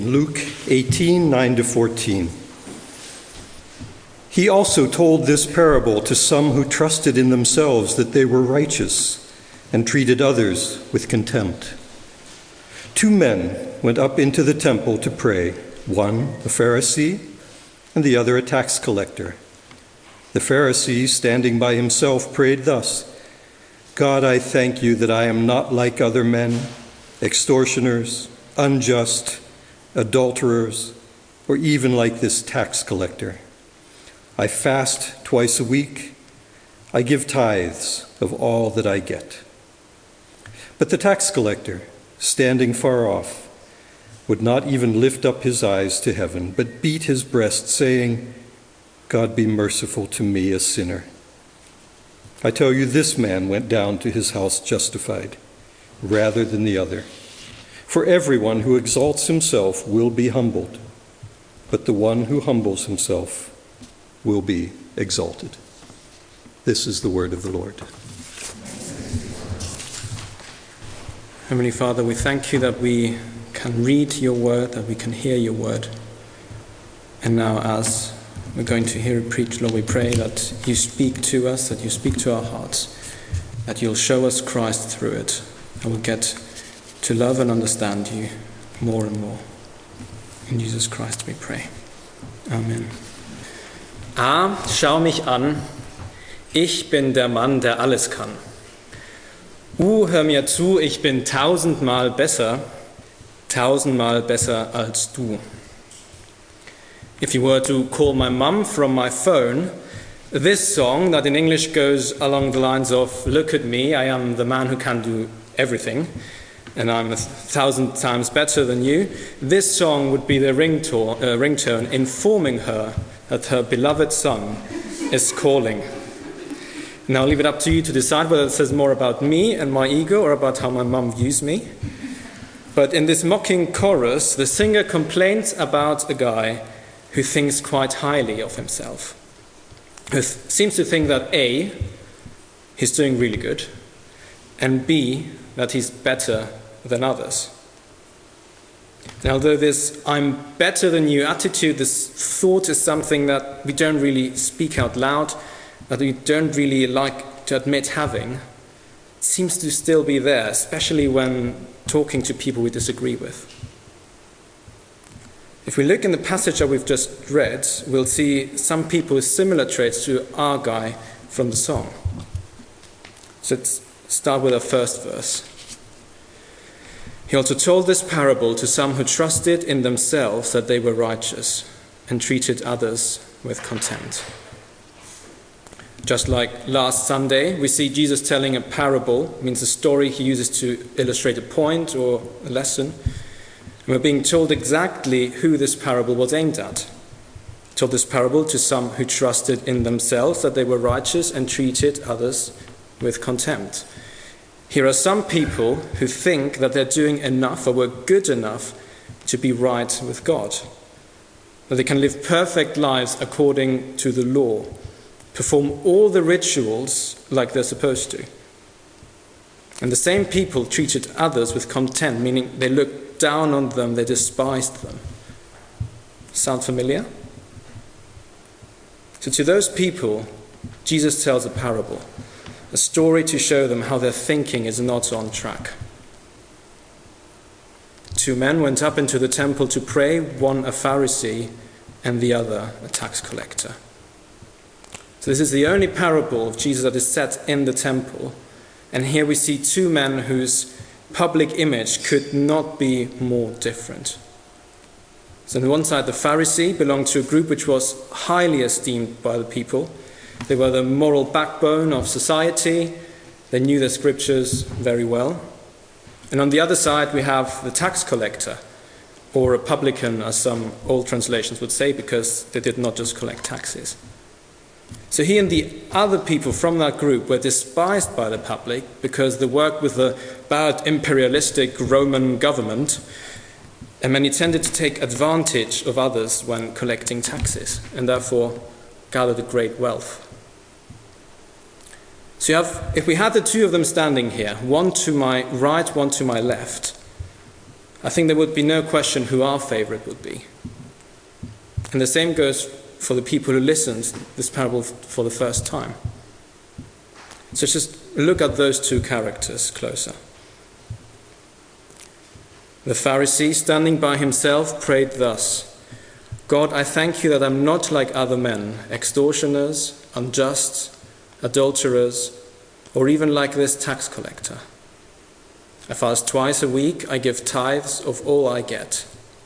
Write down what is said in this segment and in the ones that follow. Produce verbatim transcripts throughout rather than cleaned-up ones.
Luke eighteen, nine to fourteen. He also told this parable to some who trusted in themselves that they were righteous and treated others with contempt. Two men went up into the temple to pray, one a Pharisee and the other a tax collector. The Pharisee, standing by himself, prayed thus: God, I thank you that I am not like other men, extortioners, unjust, adulterers, or even like this tax collector. I fast twice a week. I give tithes of all that I get. But the tax collector, standing far off, would not even lift up his eyes to heaven, but beat his breast, saying, God, be merciful to me, a sinner. I tell you, this man went down to his house justified, rather than the other. For everyone who exalts himself will be humbled, but the one who humbles himself will be exalted. This is the word of the Lord. Heavenly Father, we thank you that we can read your word, that we can hear your word. And now as we're going to hear it preached, Lord, we pray that you speak to us, that you speak to our hearts, that you'll show us Christ through it, and we'll get to love and understand you more and more. In Jesus Christ we pray. Amen. A, schau mich an, ich bin der Mann, der alles kann. U, hör mir zu, ich bin tausendmal besser, tausendmal besser als du. If you were to call my mum from my phone, this song that in English goes along the lines of, look at me, I am the man who can do everything, and I'm a thousand times better than you, this song would be the ringtone, uh, ringtone informing her that her beloved son is calling. Now I'll leave it up to you to decide whether it says more about me and my ego or about how my mum views me. But in this mocking chorus, the singer complains about a guy who thinks quite highly of himself, who th- seems to think that A, he's doing really good, and B, that he's better than others. Now, although this I'm better than you attitude, this thought is something that we don't really speak out loud, that we don't really like to admit having, it seems to still be there, especially when talking to people we disagree with. If we look in the passage that we've just read, we'll see some people with similar traits to our guy from the song. So let's start with our first verse. He also told this parable to some who trusted in themselves that they were righteous and treated others with contempt. Just like last Sunday, we see Jesus telling a parable, means a story he uses to illustrate a point or a lesson. And we're being told exactly who this parable was aimed at. He told this parable to some who trusted in themselves that they were righteous and treated others with contempt. Here are some people who think that they're doing enough or were good enough to be right with God, that they can live perfect lives according to the law, perform all the rituals like they're supposed to. And the same people treated others with contempt, meaning they looked down on them, they despised them. Sound familiar? So to those people, Jesus tells a parable, a story to show them how their thinking is not on track. Two men went up into the temple to pray, one a Pharisee and the other a tax collector. So this is the only parable of Jesus that is set in the temple. And here we see two men whose public image could not be more different. So on the one side, the Pharisee belonged to a group which was highly esteemed by the people. They were the moral backbone of society. They knew the scriptures very well. And on the other side, we have the tax collector, or a publican, as some old translations would say, because they did not just collect taxes. So he and the other people from that group were despised by the public because they worked with the bad imperialistic Roman government, and many tended to take advantage of others when collecting taxes, and therefore gathered a great wealth. So you have, if we had the two of them standing here, one to my right, one to my left, I think there would be no question who our favorite would be. And the same goes for the people who listened to this parable for the first time. So just look at those two characters closer. The Pharisee, standing by himself, prayed thus: God, I thank you that I'm not like other men, extortioners, unjust, adulterers, or even like this tax collector. I fast twice a week, I give tithes of all I get.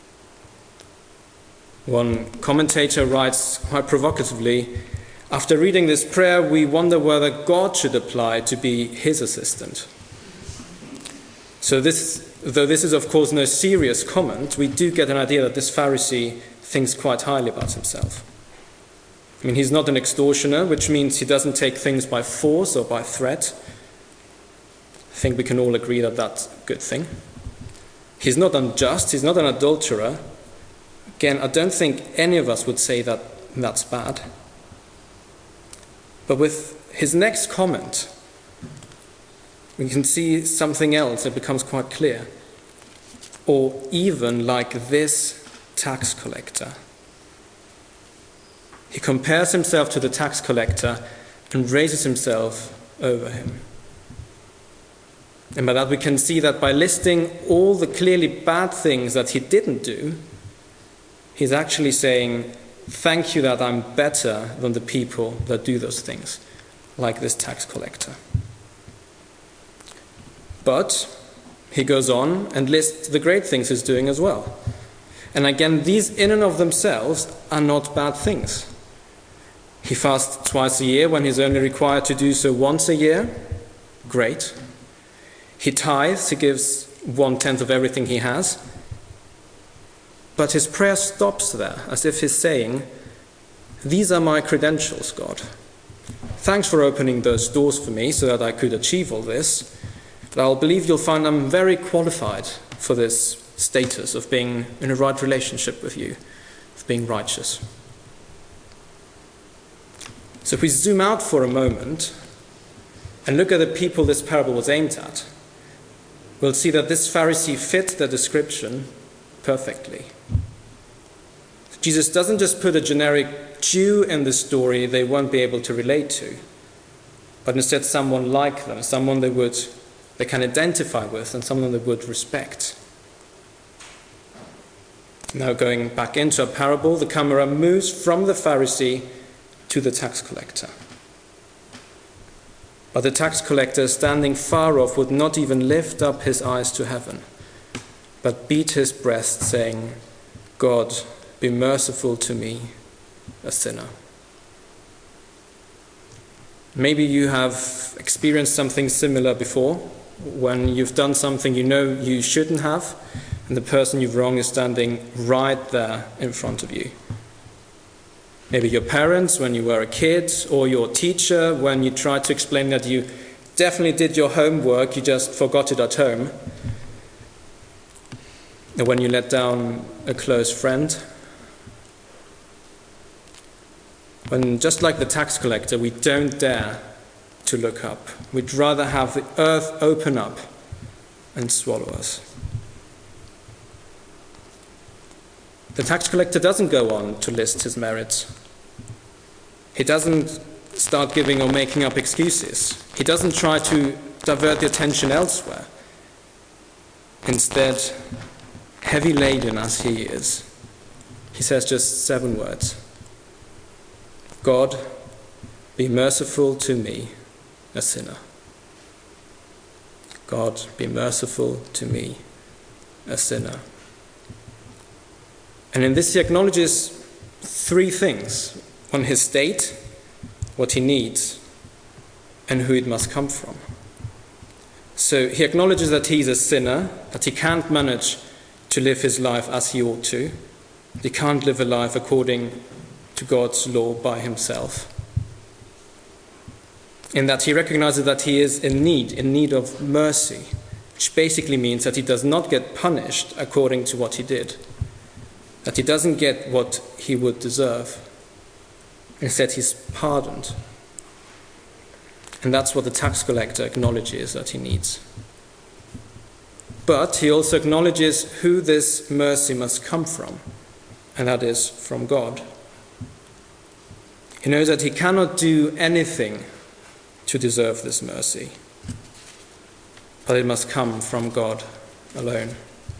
One commentator writes quite provocatively, after reading this prayer, we wonder whether God should apply to be his assistant. So this, though this is of course no serious comment, we do get an idea that this Pharisee thinks quite highly about himself. I mean, he's not an extortioner, which means he doesn't take things by force or by threat. I think we can all agree that that's a good thing. He's not unjust, he's not an adulterer. Again, I don't think any of us would say that that's bad. But with his next comment, we can see something else that becomes quite clear. Or even like this tax collector. He compares himself to the tax collector and raises himself over him. And by that we can see that by listing all the clearly bad things that he didn't do, he's actually saying, thank you that I'm better than the people that do those things, like this tax collector. But he goes on and lists the great things he's doing as well. And again, these in and of themselves are not bad things. He fasts twice a year when he's only required to do so once a year. Great. He tithes, he gives one-tenth of everything he has. But his prayer stops there, as if he's saying, these are my credentials, God. Thanks for opening those doors for me so that I could achieve all this. But I'll believe you'll find I'm very qualified for this status of being in a right relationship with you, of being righteous. So if we zoom out for a moment and look at the people this parable was aimed at, we'll see that this Pharisee fit the description perfectly. Jesus doesn't just put a generic Jew in the story they won't be able to relate to, but instead someone like them, someone they would they can identify with and someone they would respect. Now going back into a parable, the camera moves from the Pharisee to the tax collector. But the tax collector, standing far off, would not even lift up his eyes to heaven, but beat his breast, saying, God, be merciful to me, a sinner. Maybe you have experienced something similar before, when you've done something you know you shouldn't have, and the person you've wronged is standing right there in front of you. Maybe your parents when you were a kid, or your teacher when you tried to explain that you definitely did your homework, you just forgot it at home. Or when you let down a close friend. When, just like the tax collector, we don't dare to look up. We'd rather have the earth open up and swallow us. The tax collector doesn't go on to list his merits. He doesn't start giving or making up excuses. He doesn't try to divert the attention elsewhere. Instead, heavy laden as he is, he says just seven words. God, be merciful to me, a sinner. God, be merciful to me, a sinner. And in this he acknowledges three things. One, his state, what he needs, and who it must come from. So he acknowledges that he's a sinner, that he can't manage to live his life as he ought to. He can't live a life according to God's law by himself. In that he recognizes that he is in need, in need of mercy, which basically means that he does not get punished according to what he did, that he doesn't get what he would deserve. Instead, he's pardoned. And that's what the tax collector acknowledges that he needs. But he also acknowledges who this mercy must come from, and that is from God. He knows that he cannot do anything to deserve this mercy, but it must come from God alone.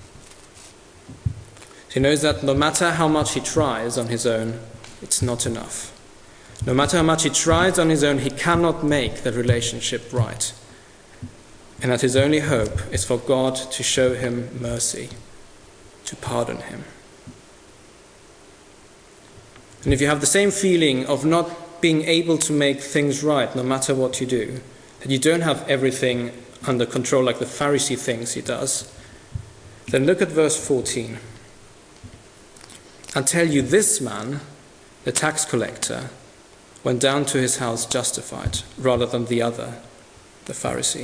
He knows that no matter how much he tries on his own, it's not enough. No matter how much he tries on his own, he cannot make the relationship right. And that his only hope is for God to show him mercy, to pardon him. And if you have the same feeling of not being able to make things right no matter what you do, that you don't have everything under control like the Pharisee thinks he does, then look at verse fourteen. I tell you, this man, the tax collector, went down to his house justified rather than the other, the Pharisee.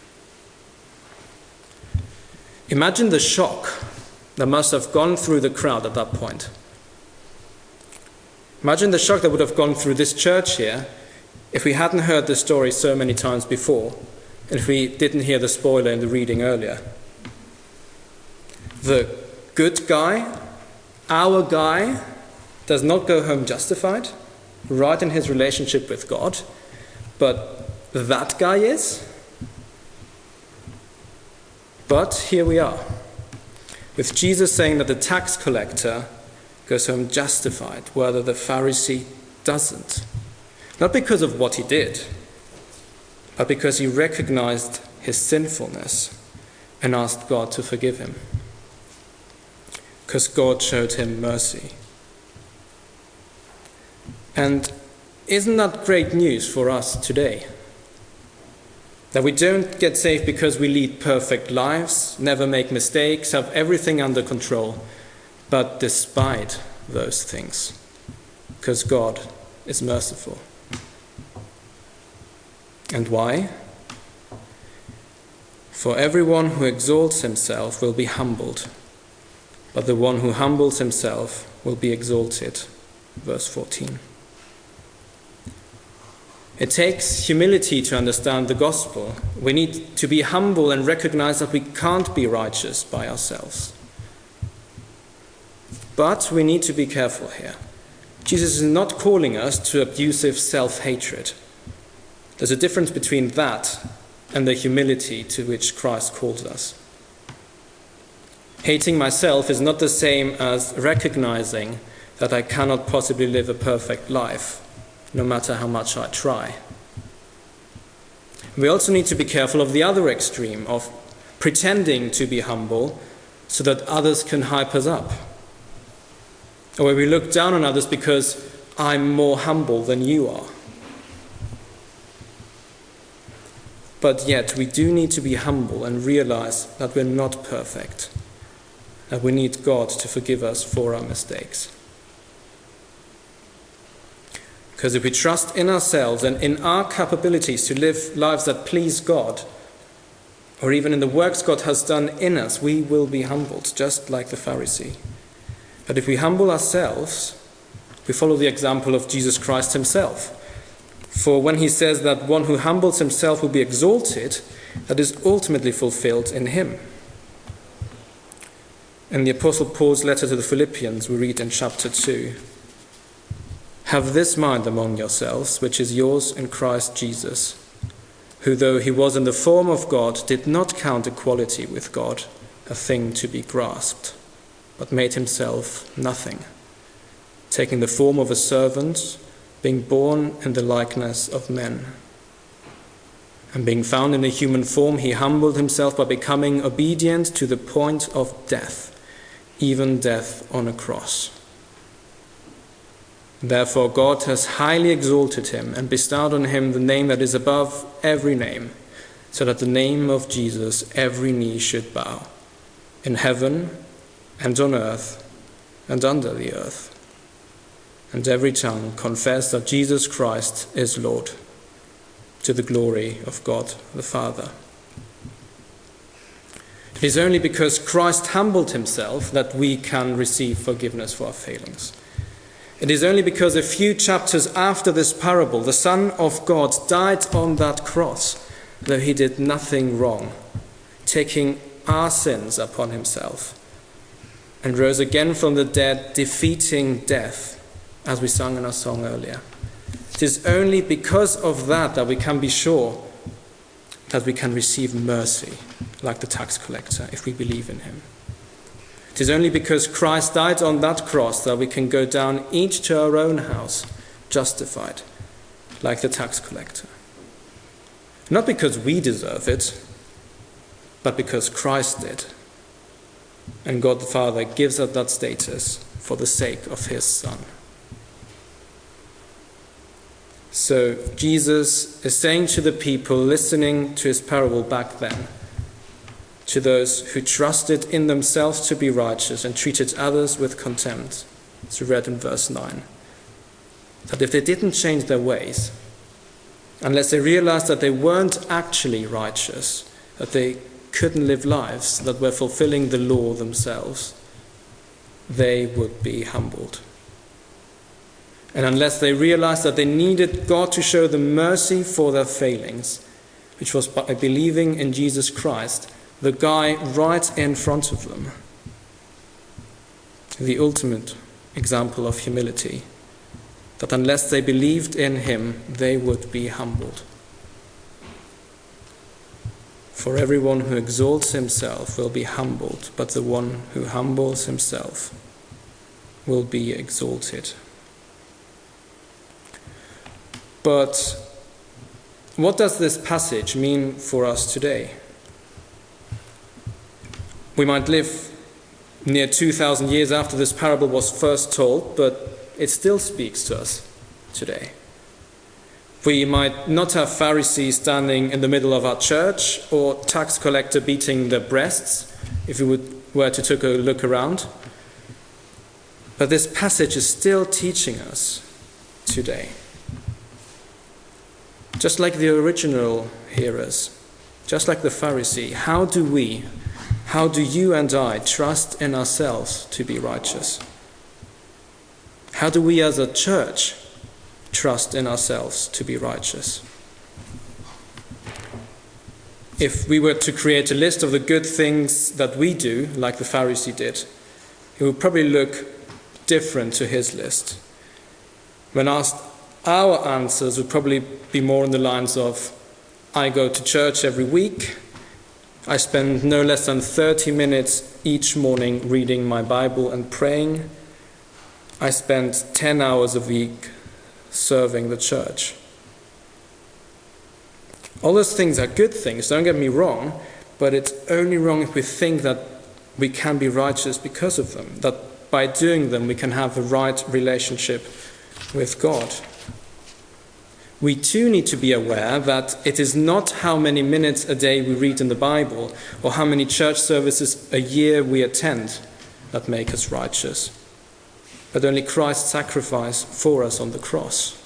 Imagine the shock that must have gone through the crowd at that point. Imagine the shock that would have gone through this church here if we hadn't heard the story so many times before, and if we didn't hear the spoiler in the reading earlier. The good guy, our guy, does not go home justified, right in his relationship with God, but that guy is. But here we are, with Jesus saying that the tax collector goes home justified, whether the Pharisee doesn't. Not because of what he did, but because he recognized his sinfulness and asked God to forgive him. Because God showed him mercy. And isn't that great news for us today? That we don't get saved because we lead perfect lives, never make mistakes, have everything under control, but despite those things, because God is merciful. And why? For everyone who exalts himself will be humbled, but the one who humbles himself will be exalted. Verse fourteen. It takes humility to understand the gospel. We need to be humble and recognize that we can't be righteous by ourselves. But we need to be careful here. Jesus is not calling us to abusive self-hatred. There's a difference between that and the humility to which Christ calls us. Hating myself is not the same as recognizing that I cannot possibly live a perfect life, no matter how much I try. We also need to be careful of the other extreme, of pretending to be humble so that others can hype us up. Or where we look down on others because I'm more humble than you are. But yet we do need to be humble and realize that we're not perfect, that we need God to forgive us for our mistakes. Because if we trust in ourselves and in our capabilities to live lives that please God, or even in the works God has done in us, we will be humbled, just like the Pharisee. But if we humble ourselves, we follow the example of Jesus Christ himself. For when he says that one who humbles himself will be exalted, that is ultimately fulfilled in him. In the Apostle Paul's letter to the Philippians, we read in chapter two, "Have this mind among yourselves, which is yours in Christ Jesus, who though he was in the form of God, did not count equality with God a thing to be grasped, but made himself nothing, taking the form of a servant, being born in the likeness of men. And being found in a human form, he humbled himself by becoming obedient to the point of death, even death on a cross. Therefore God has highly exalted him and bestowed on him the name that is above every name, so that the name of Jesus every knee should bow, in heaven and on earth and under the earth, and every tongue confess that Jesus Christ is Lord, to the glory of God the Father." It is only because Christ humbled himself that we can receive forgiveness for our failings. It is only because a few chapters after this parable, the Son of God died on that cross, though he did nothing wrong, taking our sins upon himself and rose again from the dead, defeating death, as we sang in our song earlier. It is only because of that that we can be sure that we can receive mercy, like the tax collector, if we believe in him. It is only because Christ died on that cross that we can go down each to our own house, justified, like the tax collector. Not because we deserve it, but because Christ did. And God the Father gives us that status for the sake of his Son. So Jesus is saying to the people listening to his parable back then, to those who trusted in themselves to be righteous and treated others with contempt, as we read in verse nine, that if they didn't change their ways, unless they realized that they weren't actually righteous, that they couldn't live lives that were fulfilling the law themselves, they would be humbled. And unless they realized that they needed God to show them mercy for their failings, which was by believing in Jesus Christ, the guy right in front of them, the ultimate example of humility, that unless they believed in him, they would be humbled. For everyone who exalts himself will be humbled, but the one who humbles himself will be exalted. But what does this passage mean for us today? We might live near two thousand years after this parable was first told, but it still speaks to us today. We might not have Pharisees standing in the middle of our church or tax collector beating their breasts if we would, were to take a look around. But this passage is still teaching us today. Just like the original hearers, just like the Pharisee, how do we, how do you and I trust in ourselves to be righteous? How do we as a church trust in ourselves to be righteous? If we were to create a list of the good things that we do, like the Pharisee did, it would probably look different to his list. When asked, our answers would probably be more on the lines of, I go to church every week, I spend no less than thirty minutes each morning reading my Bible and praying, I spend ten hours a week serving the church. All those things are good things, don't get me wrong, but it's only wrong if we think that we can be righteous because of them, that by doing them we can have a right relationship with God. We too need to be aware that it is not how many minutes a day we read in the Bible or how many church services a year we attend that make us righteous, but only Christ's sacrifice for us on the cross.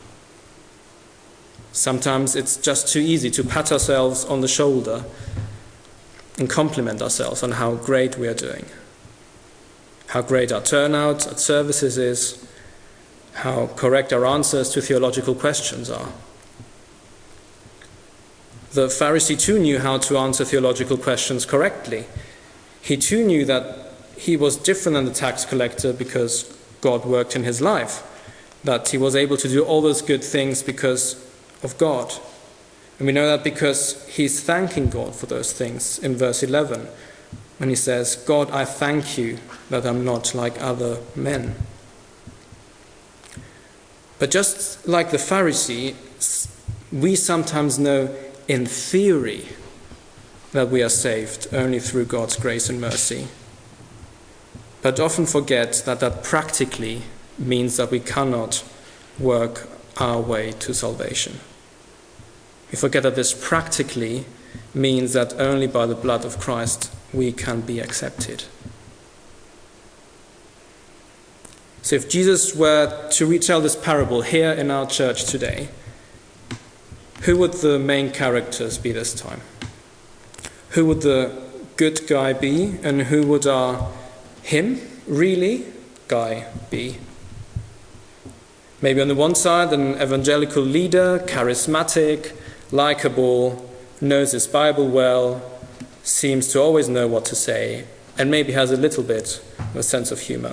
Sometimes it's just too easy to pat ourselves on the shoulder and compliment ourselves on how great we are doing, how great our turnout at services is, how correct our answers to theological questions are. The Pharisee too knew how to answer theological questions correctly. He too knew that he was different than the tax collector because God worked in his life, that he was able to do all those good things because of God. And we know that because he's thanking God for those things in verse eleven, when he says, God, I thank you that I'm not like other men. But just like the Pharisee, we sometimes know in theory that we are saved only through God's grace and mercy, but often forget that that practically means that we cannot work our way to salvation. We forget that this practically means that only by the blood of Christ we can be accepted. So if Jesus were to retell this parable here in our church today, who would the main characters be this time? Who would the good guy be, and who would our him, really, guy be? Maybe on the one side, an evangelical leader, charismatic, likable, knows his Bible well, seems to always know what to say, and maybe has a little bit of a sense of humor.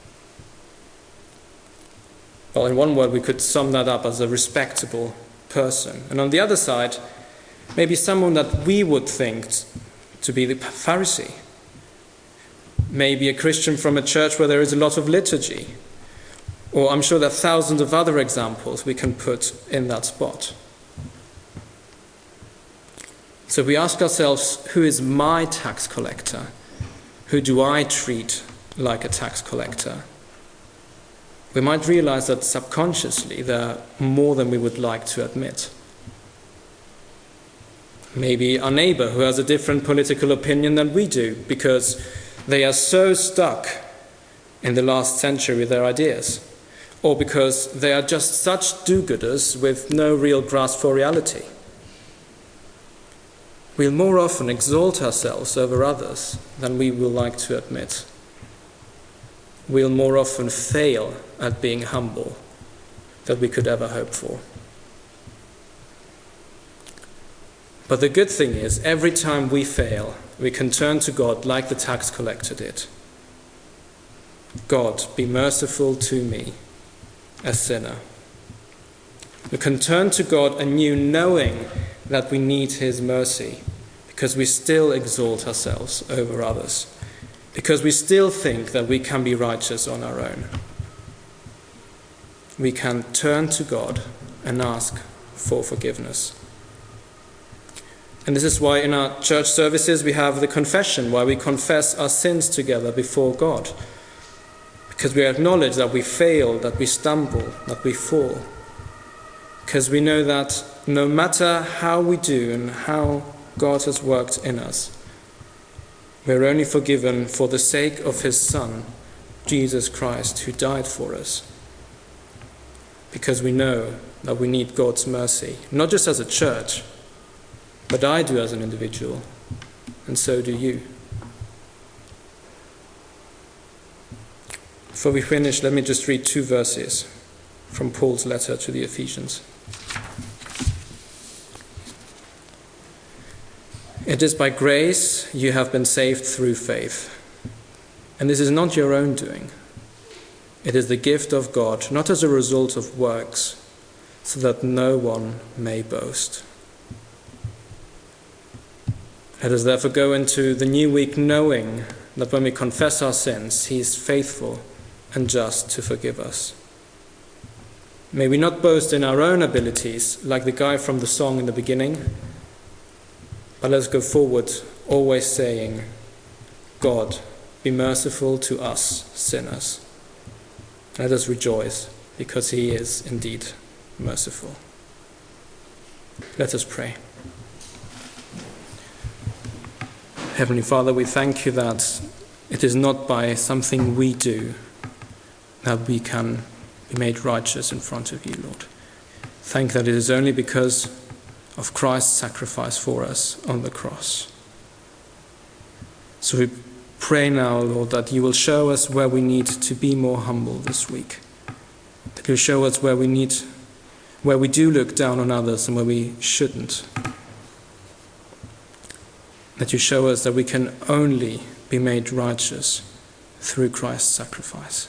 Well, in one word, we could sum that up as a respectable person. And on the other side, maybe someone that we would think to be the Pharisee. Maybe a Christian from a church where there is a lot of liturgy. Or I'm sure there are thousands of other examples we can put in that spot. So we ask ourselves, who is my tax collector? Who do I treat like a tax collector? We might realize that subconsciously there are more than we would like to admit. Maybe our neighbor who has a different political opinion than we do because they are so stuck in the last century with their ideas, or because they are just such do-gooders with no real grasp for reality. We'll more often exalt ourselves over others than we will like to admit. We'll more often fail at being humble than we could ever hope for. But the good thing is, every time we fail, we can turn to God like the tax collector did. God, be merciful to me, a sinner. We can turn to God anew knowing that we need his mercy, because we still exalt ourselves over others, because we still think that we can be righteous on our own. We can turn to God and ask for forgiveness. And this is why in our church services we have the confession, where we confess our sins together before God, because we acknowledge that we fail, that we stumble, that we fall, because we know that no matter how we do and how God has worked in us, we're only forgiven for the sake of his Son, Jesus Christ, who died for us. Because we know that we need God's mercy, not just as a church, but I do as an individual, and so do you. Before we finish, let me just read two verses from Paul's letter to the Ephesians. It is by grace you have been saved through faith. And this is not your own doing. It is the gift of God, not as a result of works, so that no one may boast. Let us therefore go into the new week knowing that when we confess our sins, he is faithful and just to forgive us. May we not boast in our own abilities, like the guy from the song in the beginning, but let's go forward always saying, God, be merciful to us sinners. Let us rejoice because he is indeed merciful. Let us pray. Heavenly Father, we thank you that it is not by something we do that we can be made righteous in front of you, Lord. Thank that it is only because of Christ's sacrifice for us on the cross. So we pray now, Lord, that you will show us where we need to be more humble this week. That you'll show us where we need, where we do look down on others and where we shouldn't. That you show us that we can only be made righteous through Christ's sacrifice.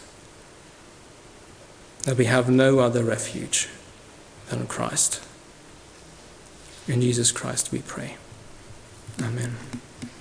That we have no other refuge than Christ. In Jesus Christ we pray. Amen.